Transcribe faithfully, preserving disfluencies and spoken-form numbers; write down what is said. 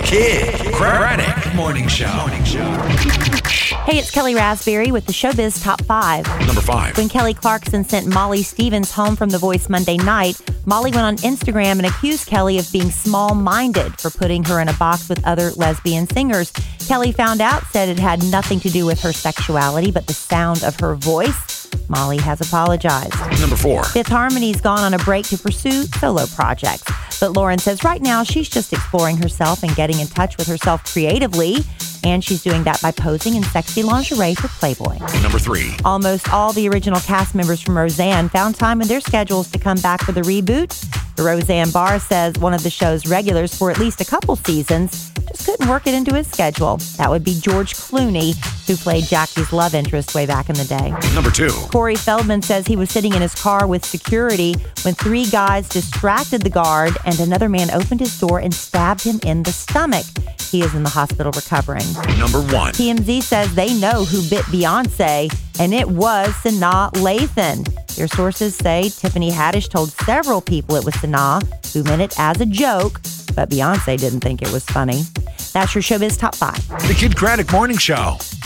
Kid Craddock Morning Show. Morning Show. Hey, it's Kelly Raspberry with the Showbiz Top five. Number five. When Kelly Clarkson sent Molly Stevens home from The Voice Monday night, Molly went on Instagram and accused Kelly of being small-minded for putting her in a box with other lesbian singers. Kelly found out, said it had nothing to do with her sexuality, but the sound of her voice. Molly has apologized. Number four. Fifth Harmony's gone on a break to pursue solo projects. But Lauren says right now she's just exploring herself and getting in touch with herself creatively. And she's doing that by posing in sexy lingerie for Playboy. Number three. Almost all the original cast members from Roseanne found time in their schedules to come back for the reboot. The Roseanne Barr says one of the show's regulars for at least a couple seasons just couldn't work it into his schedule. That would be George Clooney, who played Jackie's love interest way back in the day. Number two. Corey Feldman says he was sitting in his car with security when three guys distracted the guard and another man opened his door and stabbed him in the stomach. He is in the hospital recovering. Number one. T M Z says they know who bit Beyonce, and it was Sanaa Lathan. Their sources say Tiffany Haddish told several people it was Sanaa, who meant it as a joke, but Beyonce didn't think it was funny. That's your Showbiz Top five. The Kid Craddock Morning Show.